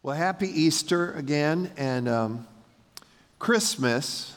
Well, happy Easter again, and Christmas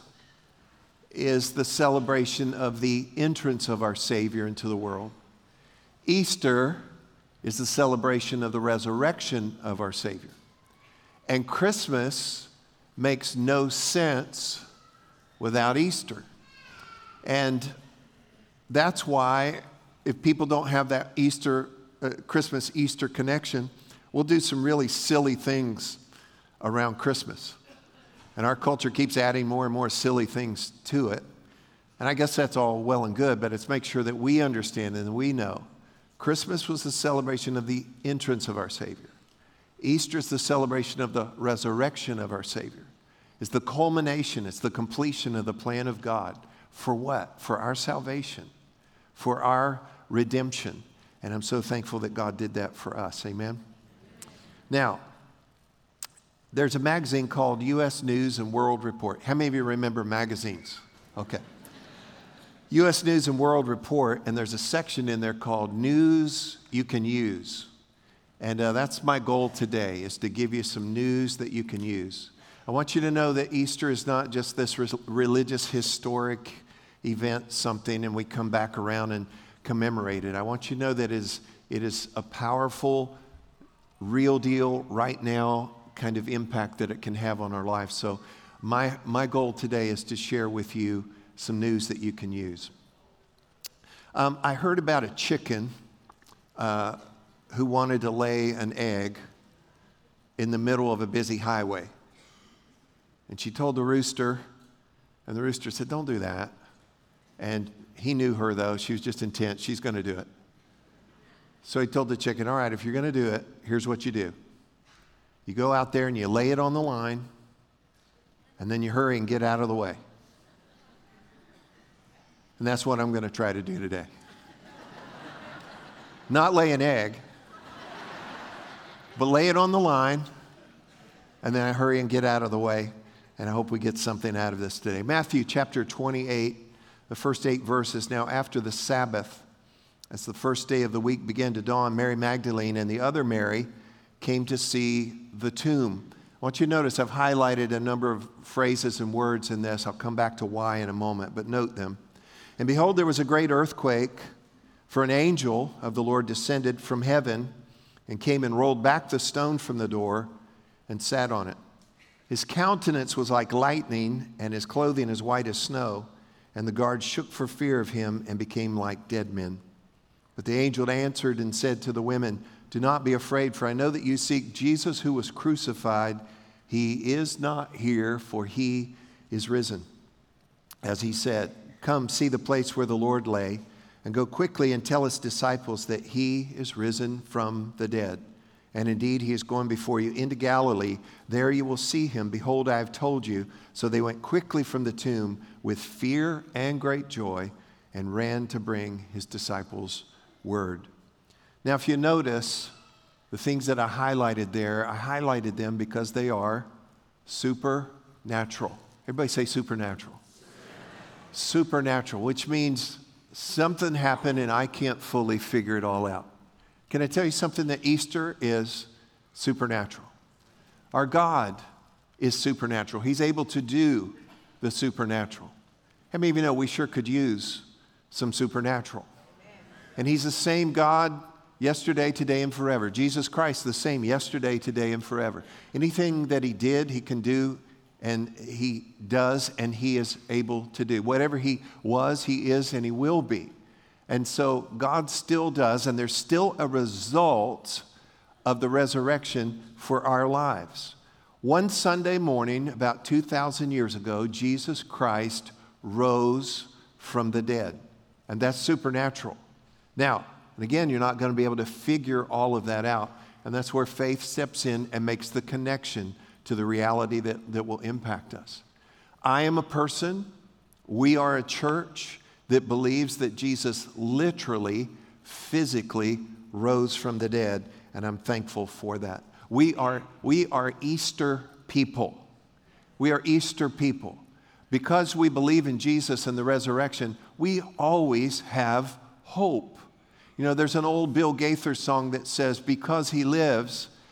is the celebration of the entrance of our Savior into the world. Easter is the celebration of the resurrection of our Savior. And Christmas makes no sense without Easter. And that's why if people don't have that Christmas-Easter connection, we'll do some really silly things around Christmas. And our culture keeps adding more and more silly things to it. And I guess that's all well and good, but it's make sure that we understand and we know Christmas was the celebration of the entrance of our Savior. Easter is the celebration of the resurrection of our Savior. It's the culmination, it's the completion of the plan of God. For what? For our salvation, for our redemption. And I'm so thankful that God did that for us. Amen? Now, there's a magazine called U.S. News and World Report. How many of you remember magazines? Okay. U.S. News and World Report, and there's a section in there called News You Can Use. And that's my goal today, is to give you some news that you can use. I want you to know that Easter is not just this religious, historic event, something, and we come back around and commemorate it. I want you to know that it is a powerful, real deal, right now kind of impact that it can have on our life. So my goal today is to share with you some news that you can use. I heard about a chicken who wanted to lay an egg in the middle of a busy highway. And she told the rooster, and the rooster said, "Don't do that." And he knew her, though. She was just intent. She's going to do it. So he told the chicken, "All right, if you're going to do it, here's what you do. You go out there and you lay it on the line, and then you hurry and get out of the way." And that's what I'm going to try to do today. Not lay an egg, but lay it on the line, and then I hurry and get out of the way. And I hope we get something out of this today. Matthew chapter 28, the first 8 verses. Now after the Sabbath, as the first day of the week began to dawn, Mary Magdalene and the other Mary came to see the tomb. I want you to notice I've highlighted a number of phrases and words in this. I'll come back to why in a moment, but note them. "And behold, there was a great earthquake, for an angel of the Lord descended from heaven and came and rolled back the stone from the door and sat on it. His countenance was like lightning, and his clothing as white as snow. And the guards shook for fear of him and became like dead men. But the angel answered and said to the women, 'Do not be afraid, for I know that you seek Jesus who was crucified. He is not here, for he is risen, as he said. Come, see the place where the Lord lay, and go quickly and tell his disciples that he is risen from the dead. And indeed, he is going before you into Galilee. There you will see him. Behold, I have told you.' So they went quickly from the tomb with fear and great joy and ran to bring his disciples word." Now, if you notice, the things that I highlighted there, I highlighted them because they are supernatural. Everybody say supernatural. Supernatural, which means something happened and I can't fully figure it all out. Can I tell you something? That Easter is supernatural. Our God is supernatural. He's able to do the supernatural. How many of you know we sure could use some supernatural? And he's the same God yesterday, today, and forever. Jesus Christ, the same yesterday, today, and forever. Anything that he did, he can do, and he does, and he is able to do. Whatever he was, he is, and he will be. And so God still does, and there's still a result of the resurrection for our lives. One Sunday morning, about 2,000 years ago, Jesus Christ rose from the dead. And that's supernatural. Now, and again, you're not going to be able to figure all of that out. And that's where faith steps in and makes the connection to the reality that will impact us. I am a person, we are a church that believes that Jesus literally, physically rose from the dead, and I'm thankful for that. We are Easter people. We are Easter people. Because we believe in Jesus and the resurrection, we always have hope. You know, there's an old Bill Gaither song that says, "Because he lives,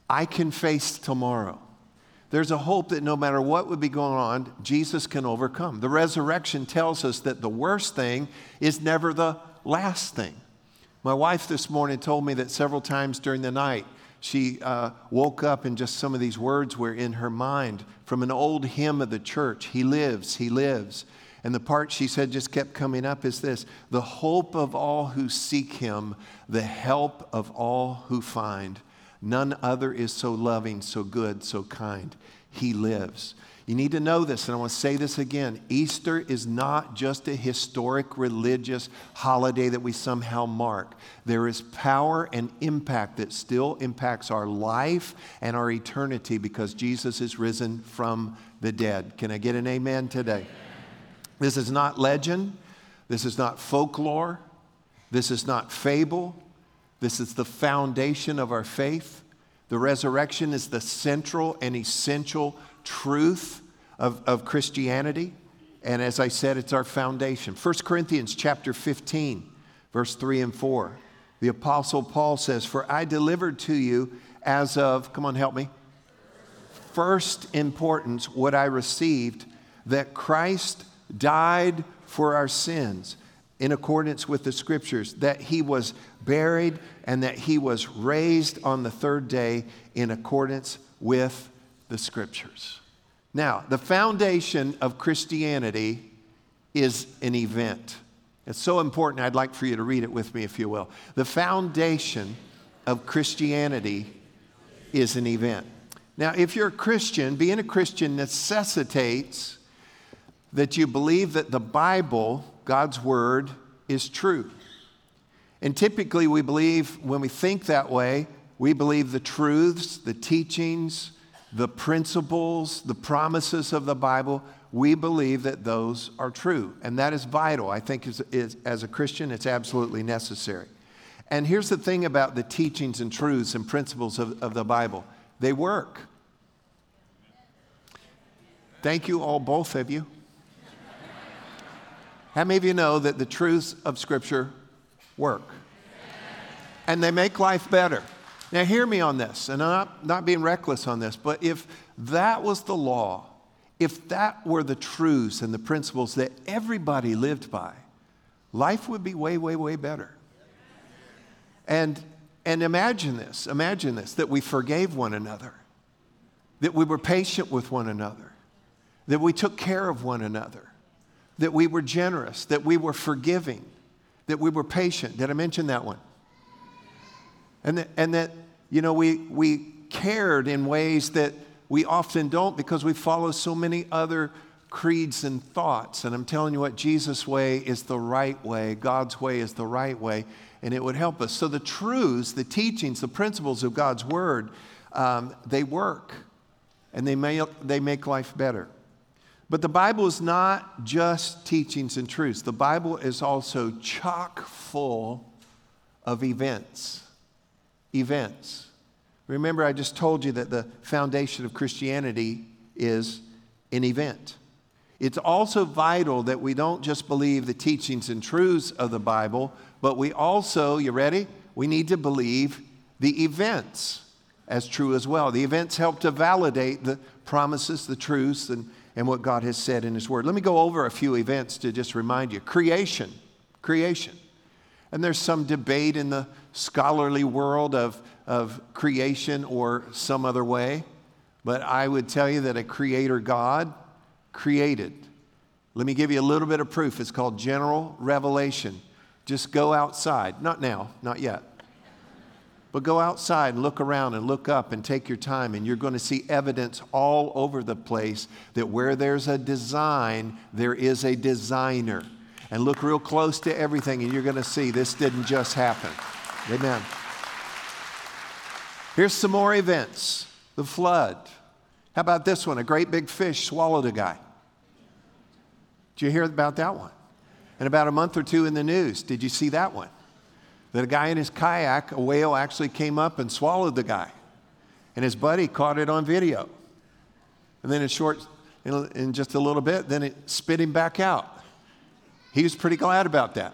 I can face tomorrow. There's a hope that no matter what would be going on, Jesus can overcome. The resurrection tells us that the worst thing is never the last thing. My wife this morning told me that several times during the night, she woke up and just some of these words were in her mind from an old hymn of the church, He lives, He lives. And the part she said just kept coming up is this: the hope of all who seek Him, the help of all who find. None other is so loving, so good, so kind. He lives. You need to know this, and I want to say this again. Easter is not just a historic religious holiday that we somehow mark. There is power and impact that still impacts our life and our eternity because Jesus is risen from the dead. Can I get an amen today? This is not legend. This is not folklore. This is not fable. This is the foundation of our faith. The resurrection is the central and essential truth of Christianity. And as I said, it's our foundation. 1 Corinthians chapter 15, verse 3 and 4. The Apostle Paul says, "For I delivered to you as of," come on, help me, "first importance what I received, that Christ died for our sins in accordance with the Scriptures, that He was buried and that He was raised on the third day in accordance with the Scriptures." Now, the foundation of Christianity is an event. It's so important, I'd like for you to read it with me, if you will. The foundation of Christianity is an event. Now, if you're a Christian, being a Christian necessitates that you believe that the Bible, God's Word, is true. And typically we believe, when we think that way, we believe the truths, the teachings, the principles, the promises of the Bible, we believe that those are true. And that is vital. I think as a Christian, it's absolutely necessary. And here's the thing about the teachings and truths and principles of the Bible. They work. Thank you all, both of you. How many of you know that the truths of Scripture work? And they make life better. Now hear me on this, and I'm not being reckless on this, but if that was the law, if that were the truths and the principles that everybody lived by, life would be way, way, way better. And imagine this, that we forgave one another, that we were patient with one another, that we took care of one another, that we were generous, that we were forgiving, that we were patient. Did I mention that one? And that, you know, we cared in ways that we often don't because we follow so many other creeds and thoughts. And I'm telling you what, Jesus' way is the right way. God's way is the right way. And it would help us. So the truths, the teachings, the principles of God's Word, they work. And they make life better. But the Bible is not just teachings and truths. The Bible is also chock full of events. Events. Remember, I just told you that the foundation of Christianity is an event. It's also vital that we don't just believe the teachings and truths of the Bible, but we also, you ready? We need to believe the events as true as well. The events help to validate the promises, the truths, and what God has said in His Word. Let me go over a few events to just remind you. Creation. And there's some debate in the scholarly world of creation or some other way. But I would tell you that a creator God created. Let me give you a little bit of proof. It's called general revelation. Just go outside. Not now, not yet. But go outside and look around and look up and take your time, and you're going to see evidence all over the place that where there's a design, there is a designer. And look real close to everything, and you're going to see this didn't just happen. Amen. Here's some more events. The flood. How about this one? A great big fish swallowed a guy. Did you hear about that one? And about a month or two in the news, did you see that one? That a guy in his kayak, a whale actually came up and swallowed the guy. And his buddy caught it on video. And then in just a little bit, then it spit him back out. He was pretty glad about that.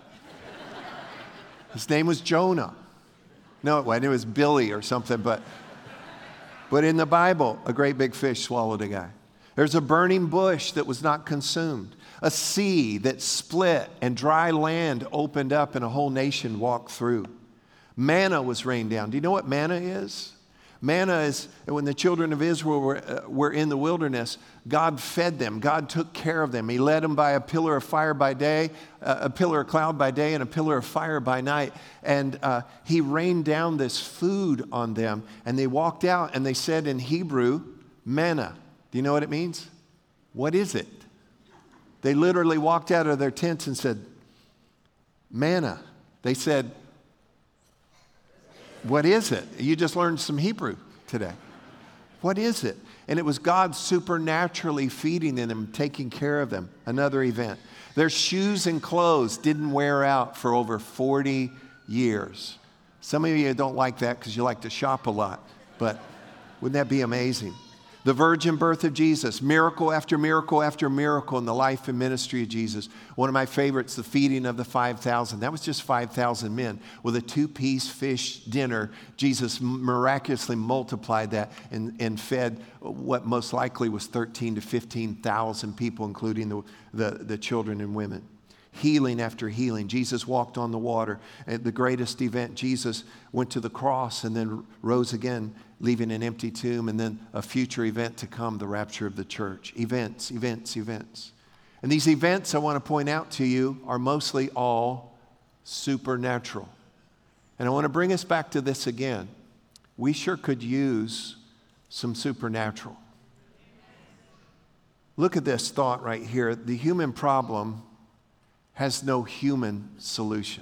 His name was Jonah. No, it wasn't. It was Billy or something, but But in the Bible, a great big fish swallowed a guy. There's a burning bush that was not consumed. A sea that split and dry land opened up and a whole nation walked through. Manna was rained down. Do you know what manna is? Manna is when the children of Israel were in the wilderness, God fed them. God took care of them. He led them by a pillar of fire by day, a pillar of cloud by day, and a pillar of fire by night. And he rained down this food on them. And they walked out and they said in Hebrew, manna. Do you know what it means? What is it? They literally walked out of their tents and said, manna. They said, what is it? You just learned some Hebrew today. What is it? And it was God supernaturally feeding them, taking care of them. Another event. Their shoes and clothes didn't wear out for over 40 years. Some of you don't like that because you like to shop a lot, but wouldn't that be amazing? The virgin birth of Jesus, miracle after miracle after miracle in the life and ministry of Jesus. One of my favorites, the feeding of the 5,000. That was just 5,000 men. With a 2-piece fish dinner, Jesus miraculously multiplied that and fed what most likely was 13,000 to 15,000 people, including the children and women. Healing after healing. Jesus walked on the water. At the greatest event, Jesus went to the cross and then rose again, leaving an empty tomb, and then a future event to come, the rapture of the church. Events, events, events. And these events, I want to point out to you, are mostly all supernatural. And I want to bring us back to this again. We sure could use some supernatural. Look at this thought right here. The human problem has no human solution.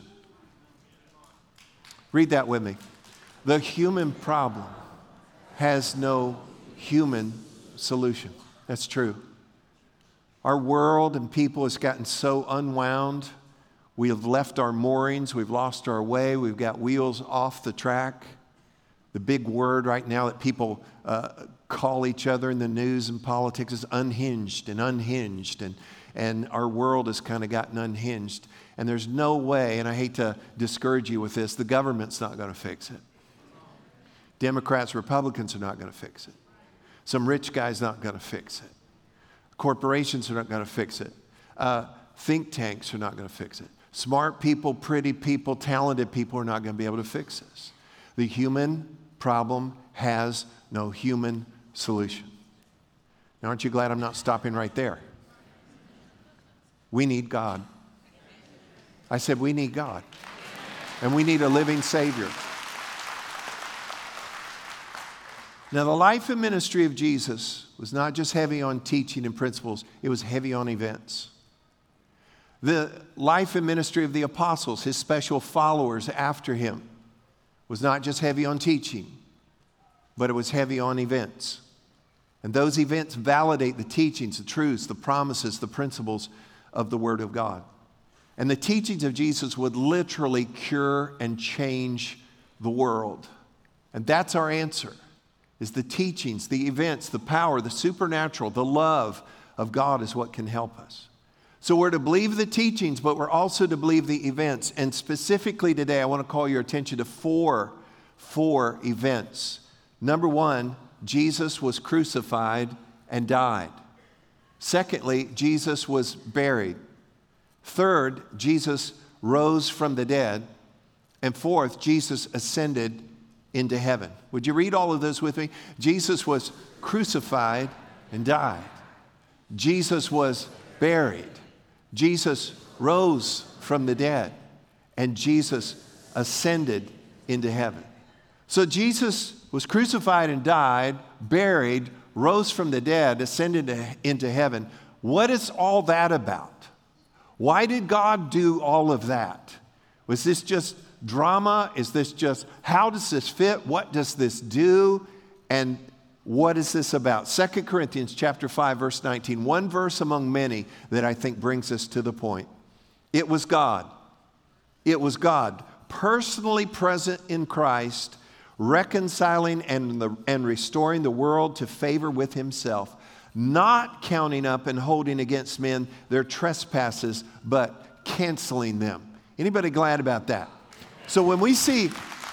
Read that with me. The human problem has no human solution. That's true. Our world and people has gotten so unwound. We have left our moorings. We've lost our way. We've got wheels off the track. The big word right now that people call each other in the news and politics is unhinged and unhinged. And our world has kind of gotten unhinged. And there's no way, and I hate to discourage you with this, the government's not going to fix it. Democrats, Republicans are not going to fix it. Some rich guy's not going to fix it. Corporations are not going to fix it. Think tanks are not going to fix it. Smart people, pretty people, talented people are not going to be able to fix this. The human problem has no human solution. Now, aren't you glad I'm not stopping right there? We need God. I said we need God. And we need a living Savior. Now, the life and ministry of Jesus was not just heavy on teaching and principles. It was heavy on events. The life and ministry of the apostles, his special followers after him, was not just heavy on teaching, but it was heavy on events. And those events validate the teachings, the truths, the promises, the principles of the Word of God. And the teachings of Jesus would literally cure and change the world. And that's our answer, is the teachings, the events, the power, the supernatural, the love of God is what can help us. So we're to believe the teachings, but we're also to believe the events. And specifically today, I want to call your attention to four events. Number one, Jesus was crucified and died. Secondly, Jesus was buried. Third, Jesus rose from the dead. And fourth, Jesus ascended into heaven. Would you read all of those with me? Jesus was crucified and died. Jesus was buried. Jesus rose from the dead. And Jesus ascended into heaven. So Jesus was crucified and died, buried, rose from the dead, ascended into heaven. What is all that about? Why did God do all of that? Was this just drama? Is this just, how does this fit? What does this do? And what is this about? 2 Corinthians chapter 5, verse 19. One verse among many that I think brings us to the point. It was God. It was God personally present in Christ, reconciling and restoring the world to favor with himself, not counting up and holding against men their trespasses, but canceling them. Anybody glad about that? So when we see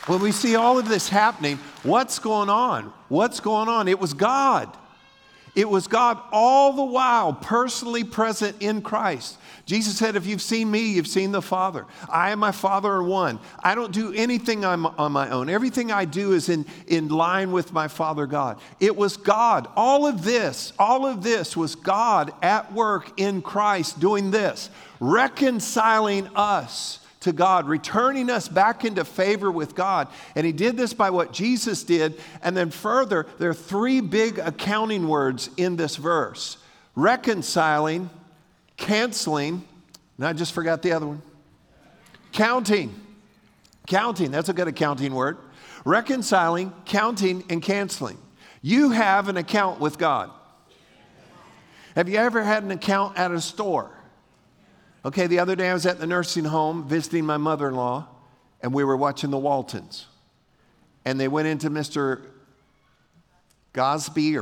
When we see all of this happening, what's going on? What's going on? It was God. It was God all the while personally present in Christ. Jesus said, if you've seen me, you've seen the Father. I and my Father are one. I don't do anything on my own. Everything I do is in line with my Father God. It was God. All of this was God at work in Christ doing this, reconciling us to God, returning us back into favor with God. And he did this by what Jesus did. And then further, there are three big accounting words in this verse: reconciling, canceling, and I just forgot the other one. Counting. Counting, that's a good accounting word. Reconciling, counting, and canceling. You have an account with God. Have you ever had an account at a store? Okay, the other day I was at the nursing home visiting my mother-in-law, and we were watching the Waltons. And they went into Mr. Godsey.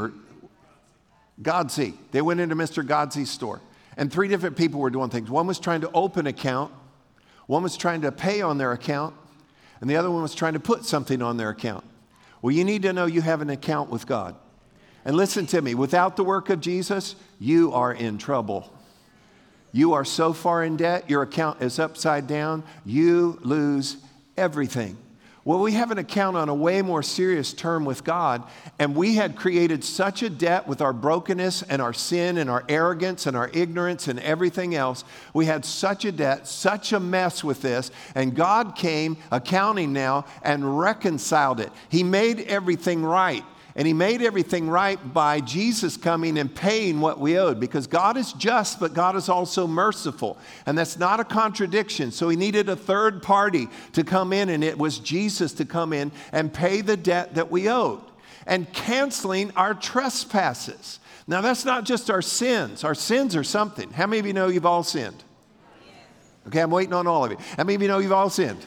They went into Mr. Godsey's store. And three different people were doing things. One was trying to open an account. One was trying to pay on their account. And the other one was trying to put something on their account. Well, you need to know you have an account with God. And listen to me, without the work of Jesus, you are in trouble. You are so far in debt, your account is upside down, you lose everything. Well, we have an account on a way more serious term with God, and we had created such a debt with our brokenness and our sin and our arrogance and our ignorance and everything else. We had such a debt, such a mess with this, and God came, accounting now, and reconciled it. He made everything right. And he made everything right by Jesus coming and paying what we owed, because God is just, but God is also merciful. And that's not a contradiction. So he needed a third party to come in, and it was Jesus to come in and pay the debt that we owed. And canceling our trespasses. Now that's not just our sins. Our sins are something. How many of you know you've all sinned? Okay, I'm waiting on all of you. How many of you know you've all sinned?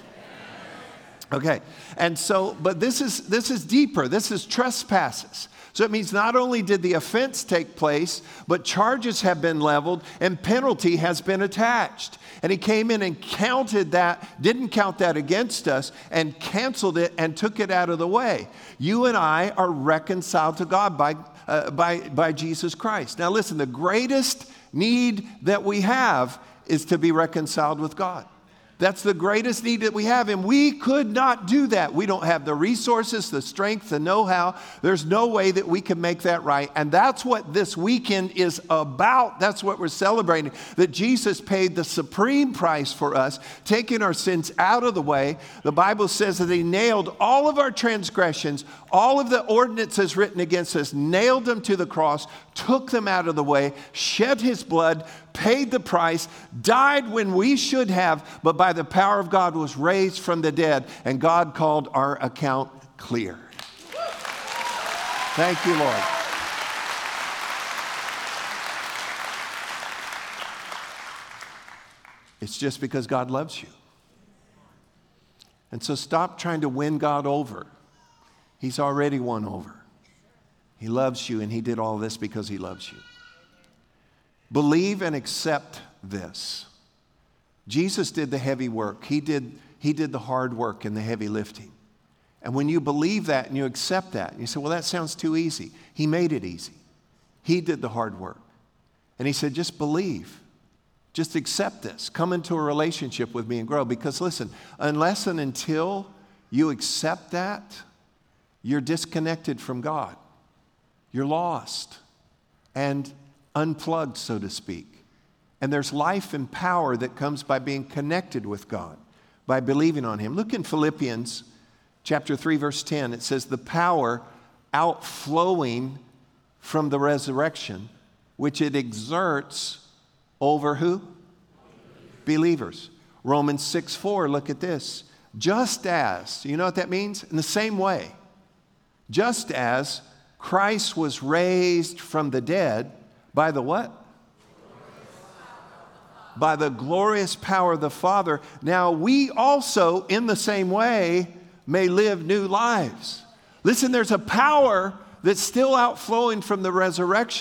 Okay, and so, but this is deeper. This is trespasses. So it means not only did the offense take place, but charges have been leveled and penalty has been attached. And he came in and counted that, didn't count that against us, and canceled it and took it out of the way. You and I are reconciled to God by Jesus Christ. Now listen, the greatest need that we have is to be reconciled with God. That's the greatest need that we have, and we could not do that. We don't have the resources, the strength, the know-how. There's no way that we can make that right, and that's what this weekend is about. That's what we're celebrating, that Jesus paid the supreme price for us, taking our sins out of the way. The Bible says that he nailed all of our transgressions, all of the ordinances written against us, nailed them to the cross, took them out of the way, shed his blood, paid the price, died when we should have, but by the power of God was raised from the dead, and God called our account clear. Thank you, Lord. It's just because God loves you. And so stop trying to win God over. He's already won over. He loves you, and he did all this because he loves you. Believe and accept this. Jesus did the heavy work. He did the hard work and the heavy lifting. And when you believe that and you accept that, and you say, well, that sounds too easy. He made it easy. He did the hard work. And he said, just believe. Just accept this. Come into a relationship with me and grow. Because listen, unless and until you accept that, you're disconnected from God. You're lost and unplugged, so to speak. And there's life and power that comes by being connected with God, by believing on him. Look in Philippians chapter 3, verse 10. It says, the power outflowing from the resurrection, which it exerts over who? Believers. Romans 6:4, look at this. Just as, you know what that means? In the same way, just as Christ was raised from the dead by the what? By the glorious power of the Father. Now we also, in the same way, may live new lives. Listen, there's a power that's still outflowing from the resurrection.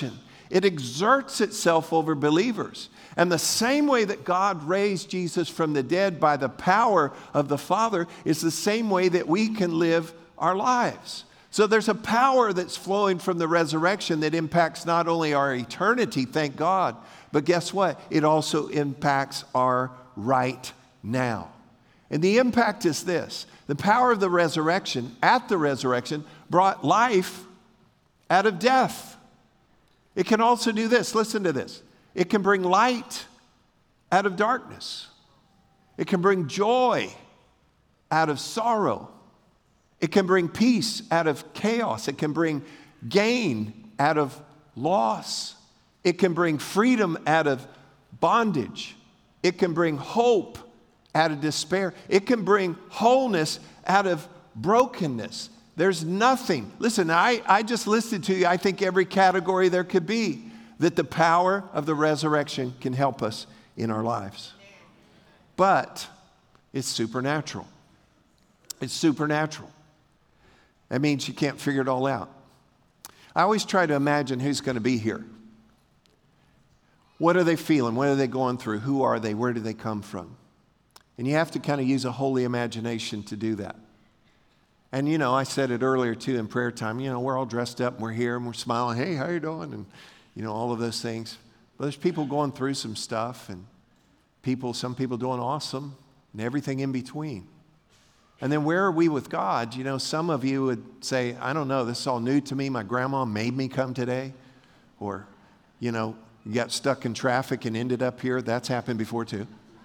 It exerts itself over believers. And the same way that God raised Jesus from the dead by the power of the Father is the same way that we can live our lives. So there's a power that's flowing from the resurrection that impacts not only our eternity, thank God, but guess what? It also impacts our right now. And the impact is this. The power of the resurrection, at the resurrection, brought life out of death. It can also do this. Listen to this. It can bring light out of darkness. It can bring joy out of sorrow. It can bring peace out of chaos. It can bring gain out of loss. It can bring freedom out of bondage. It can bring hope out of despair. It can bring wholeness out of brokenness. There's nothing. Listen, I just listed to you, I think every category there could be that the power of the resurrection can help us in our lives. But it's supernatural. It's supernatural. That means you can't figure it all out. I always try to imagine who's going to be here. What are they feeling? What are they going through? Who are they? Where do they come from? And you have to kind of use a holy imagination to do that. And, you know, I said it earlier, too, in prayer time. You know, we're all dressed up and we're here and we're smiling. Hey, how you doing? And, you know, all of those things. But there's people going through some stuff and some people doing awesome and everything in between. And then where are we with God? You know, some of you would say, I don't know, this is all new to me. My grandma made me come today. Or, you know, you got stuck in traffic and ended up here. That's happened before, too.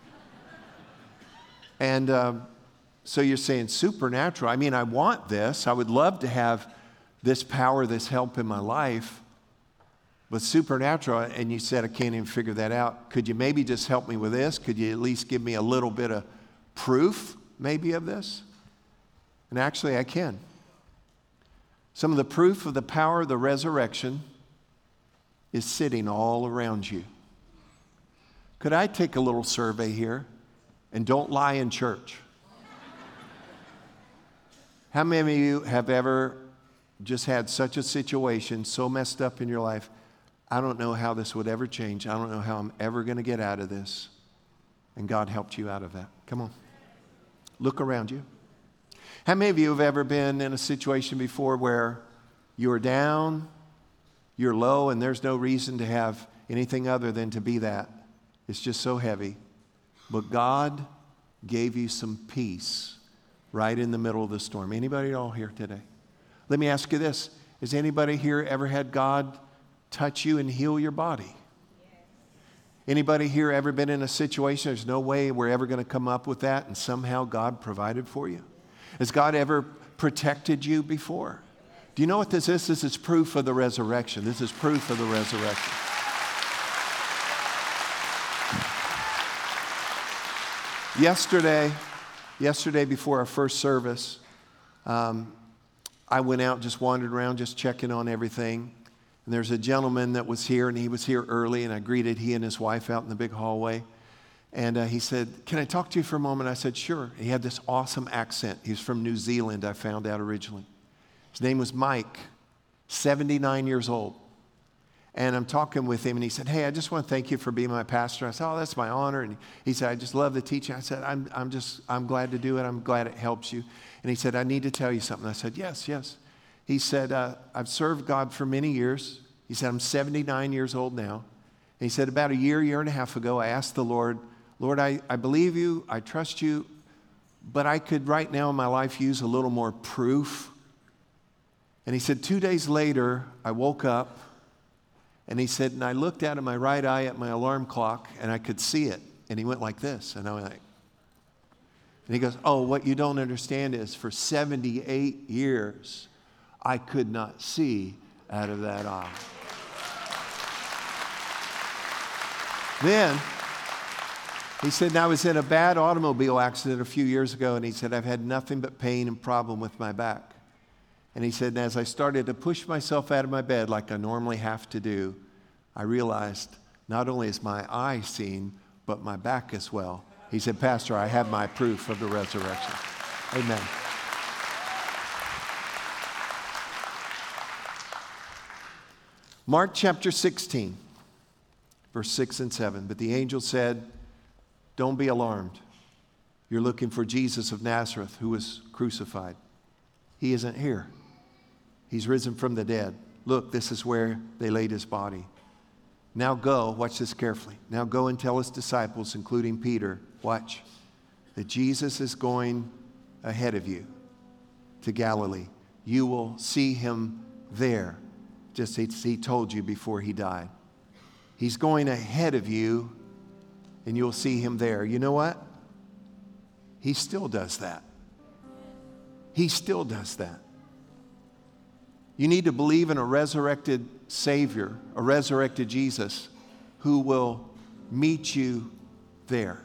And so you're saying supernatural. I mean, I want this. I would love to have this power, this help in my life. But supernatural, and you said I can't even figure that out. Could you maybe just help me with this? Could you at least give me a little bit of proof maybe of this? And actually I can. Some of the proof of the power of the resurrection is sitting all around you. Could I take a little survey here? And don't lie in church. How many of you have ever just had such a situation so messed up in your life? I don't know how this would ever change. I don't know how I'm ever going to get out of this. And God helped you out of that. Come on. Look around you. How many of you have ever been in a situation before where you're down, you're low, and there's no reason to have anything other than to be that? It's just so heavy. But God gave you some peace right in the middle of the storm. Anybody at all here today? Let me ask you this. Has anybody here ever had God touch you and heal your body? Anybody here ever been in a situation there's no way we're ever going to come up with that and somehow God provided for you? Has God ever protected you before? Do you know what this is? This is proof of the resurrection. This is proof of the resurrection. Yesterday before our first service, I went out, just wandered around, just checking on everything. And there's a gentleman that was here, and he was here early, and I greeted he and his wife out in the big hallway. And he said, "Can I talk to you for a moment?" I said, "Sure." He had this awesome accent. He was from New Zealand, I found out originally. His name was Mike, 79 years old. And I'm talking with him, and he said, "Hey, I just want to thank you for being my pastor." I said, "Oh, that's my honor." And he said, "I just love the teaching." I said, I'm glad to do it. I'm glad it helps you." And he said, "I need to tell you something." I said, "Yes." He said, "I've served God for many years." He said, "I'm 79 years old now." And he said, "About a year and a half ago, I asked the Lord, I believe you, I trust you, but I could right now in my life use a little more proof." And he said, 2 days later, I woke up. And he said, and I looked out of my right eye at my alarm clock, and I could see it. And he went like this. And I went like, and he goes, "Oh, what you don't understand is for 78 years, I could not see out of that eye." Then, he said, and I was in a bad automobile accident a few years ago, and he said, "I've had nothing but pain and problem with my back." And he said, and as I started to push myself out of my bed like I normally have to do, I realized not only is my eye seen, but my back as well. He said, "Pastor, I have my proof of the resurrection." Amen. Mark chapter 16, verse 6 and 7. But the angel said, don't be alarmed. You're looking for Jesus of Nazareth who was crucified. He isn't here. He's risen from the dead. Look, this is where they laid his body. Now go, watch this carefully. Now go and tell his disciples, including Peter, watch, that Jesus is going ahead of you to Galilee. You will see him there, just as he told you before he died. He's going ahead of you, and you'll see him there. You know what? He still does that. He still does that. You need to believe in a resurrected Savior, a resurrected Jesus, who will meet you there.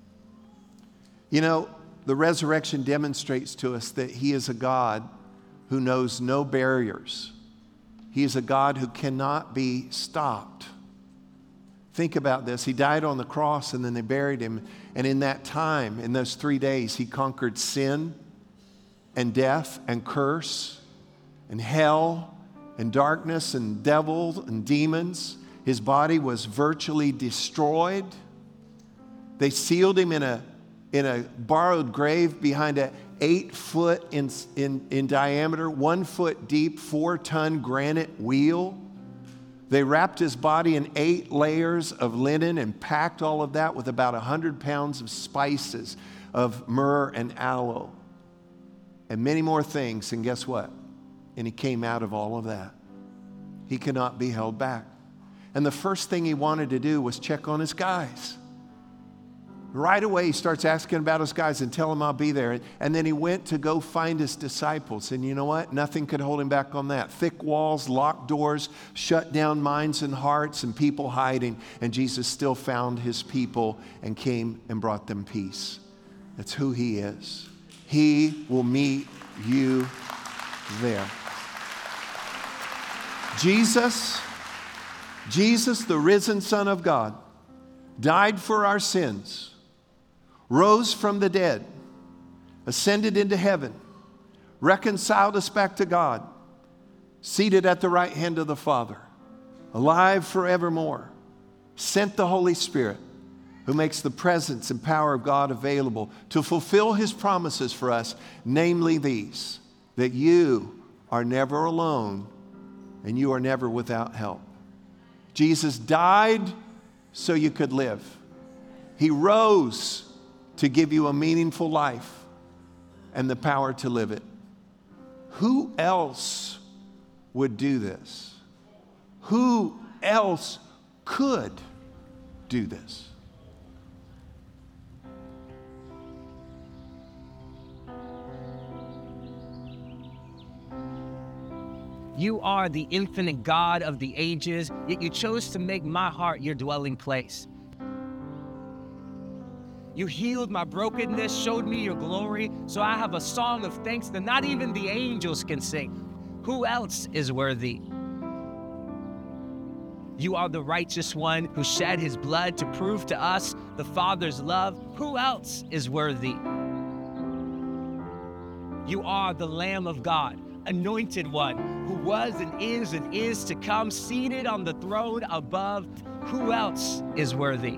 You know, the resurrection demonstrates to us that he is a God who knows no barriers. He is a God who cannot be stopped. Think about this. He died on the cross and then they buried him. And in that time, in those 3 days, he conquered sin and death and curse and hell and darkness and devils and demons. His body was virtually destroyed. They sealed him in a borrowed grave behind a 8 foot in diameter, 1 foot deep, 4-ton granite wheel. They wrapped his body in 8 layers of linen and packed all of that with about 100 pounds of spices of myrrh and aloe and many more things. And guess what? And he came out of all of that. He cannot be held back. And the first thing he wanted to do was check on his guys. Right away, he starts asking about his guys and tell them I'll be there. And then he went to go find his disciples. And you know what? Nothing could hold him back on that. Thick walls, locked doors, shut down minds and hearts, and people hiding. And Jesus still found his people and came and brought them peace. That's who he is. He will meet you there. Jesus, the risen Son of God, died for our sins, rose from the dead, ascended into heaven, reconciled us back to God, seated at the right hand of the Father, alive forevermore, sent the Holy Spirit, who makes the presence and power of God available to fulfill his promises for us, namely these, that you are never alone and you are never without help. Jesus died so you could live. He rose to give you a meaningful life and the power to live it. Who else would do this? Who else could do this? You are the infinite God of the ages, yet you chose to make my heart your dwelling place. You healed my brokenness, showed me your glory, so I have a song of thanks that not even the angels can sing. Who else is worthy? You are the righteous one who shed his blood to prove to us the Father's love. Who else is worthy? You are the Lamb of God, anointed one, who was and is to come, seated on the throne above. Who else is worthy?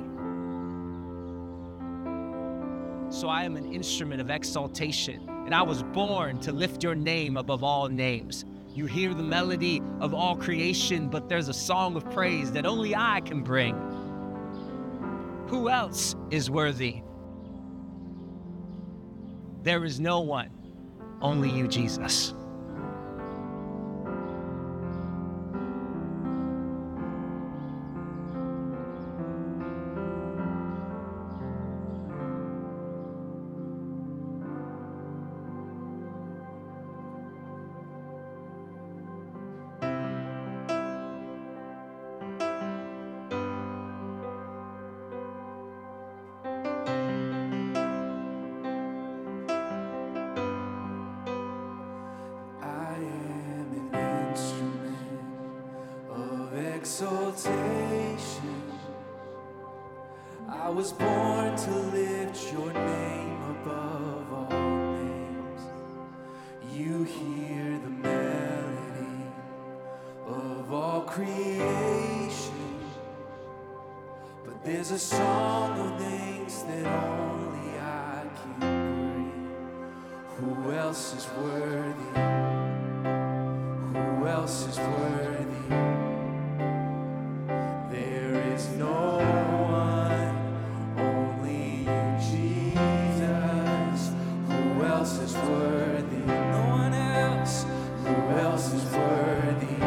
So I am an instrument of exaltation, and I was born to lift your name above all names. You hear the melody of all creation, but there's a song of praise that only I can bring. Who else is worthy? There is no one, only you, Jesus. Exaltation. I was born to lift your name above all names. You hear the melody of of all creation. But there's a song of things that only I can bring. Who else is worthy? Who else is worthy? There is no one, only you, Jesus. Who else is worthy? No one else. Who else is worthy?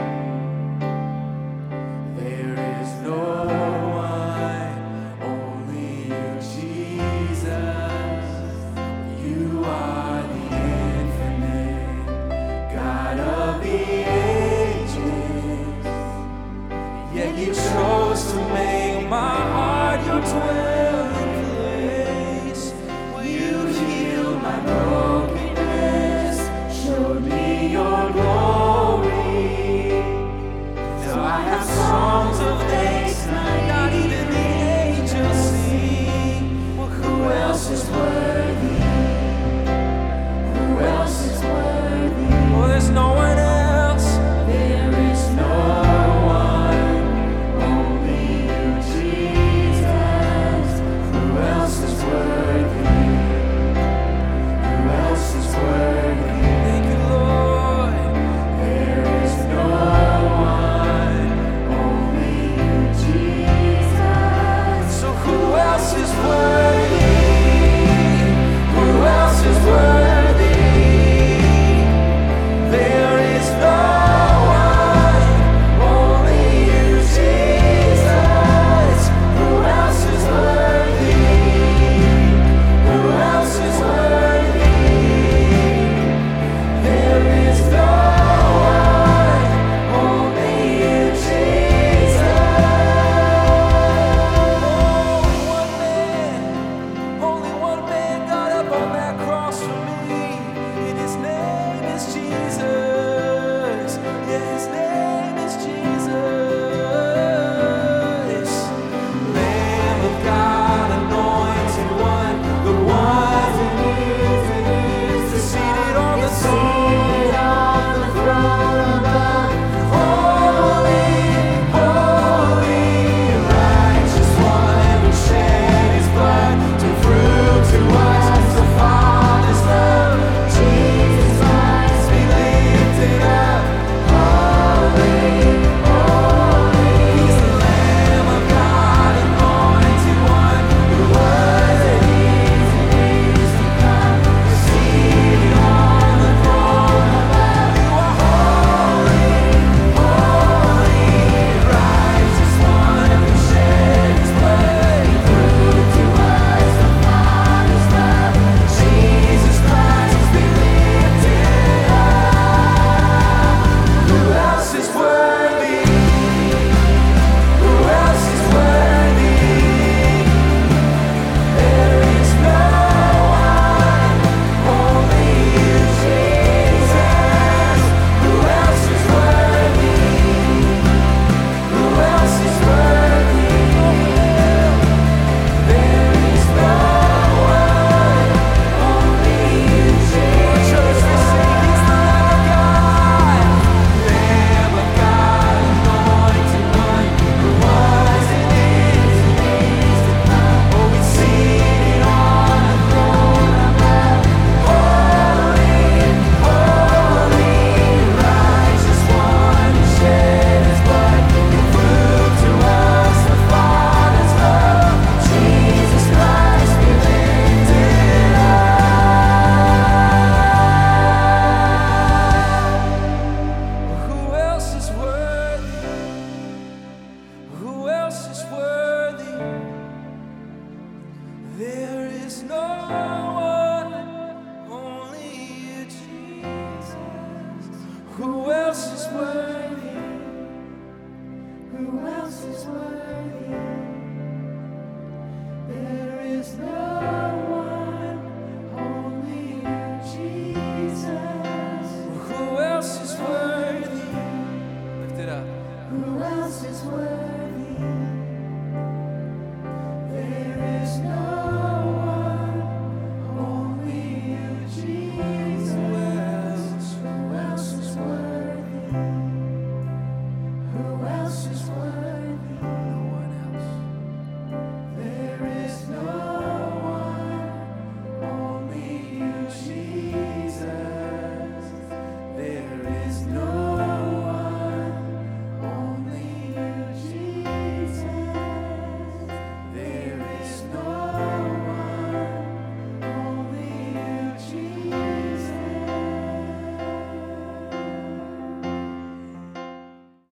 There is no one, only you, Jesus. You are the infinite God of the ages. Yet you chose to make my heart your dwelling place. You healed my brokenness, showed me your glory. Now I have songs of thanks, not even the angels sing. Well, who else is worthy? Who else is worthy? Oh, there's no one else. There is no one, only you, Jesus. Who else is worthy? Who else is worthy? Thank you, Lord. There is no one, only you, Jesus. So who else is worthy? Who else is worthy? There is no one, only you, Jesus. Who else is worthy? Who else is worthy? There is no one, only you, Jesus. Only one man got up on that cross for me, and his name is Jesus. Yeah, his name is Jesus. Lamb of God, anointed one, the one who is seated on the throne above. Holy, holy, righteous one who shed his blood to prove to us the Father's love. Jesus Christ be lifted up. Holy, holy, he's the Lamb of God, anointed one who was and is to come, seated on the throne above. You are holy, holy, righteous one who shed his blood to prove to us the Father's love. Jesus Christ be lifted up. Who else is worthy? Who else is worthy? There is no one, only you, Jesus. Who else is worthy? Who else is worthy? There is no one, only you, Jesus. Church, we sing, he's the Lamb of God, anointed one, who was and is to come. Oh, we seated on the throne above. Holy, holy, righteous one who shed his blood to prove to us the Father's love. Jesus Christ be lifted up. Who else is worthy? Who else is worthy? There is no one, only you, Jesus. Who else is worthy? Who else is worthy? There is no one, only you, Jesus. Who else is worthy? Lift it up. Who else is worthy?